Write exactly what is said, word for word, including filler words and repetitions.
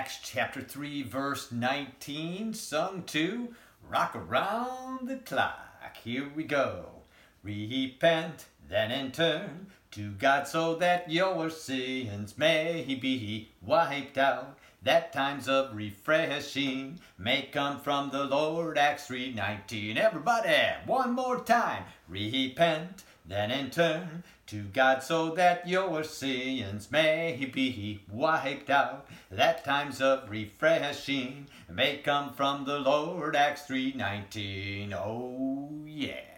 Acts chapter three, verse nineteen, sung to Rock Around the Clock. Here we go. Repent, then and turn to God so that your sins may be wiped out, that times of refreshing may come from the Lord. Acts three nineteen. Everybody, one more time. Repent, then and turn to God so that your sins may be wiped out, that times of refreshing may come from the Lord. Acts three nineteen. Oh yeah.